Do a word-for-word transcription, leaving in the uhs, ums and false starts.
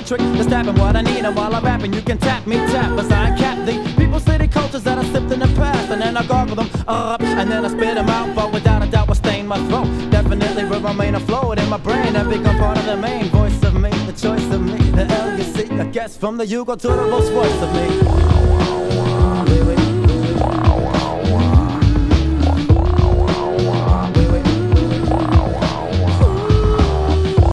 trick, just tapping what I need. And while I'm rapping, you can tap me, tap, as I cap the people, city cultures that I sipped in the past. And then I gargle them up, and then I spit them out. But without a doubt, will stain my throat. Definitely will remain afloat in my brain and become part of the main voice of me, the choice of me, the L you see. I guess from the Yugo to the Rolls Royce of me.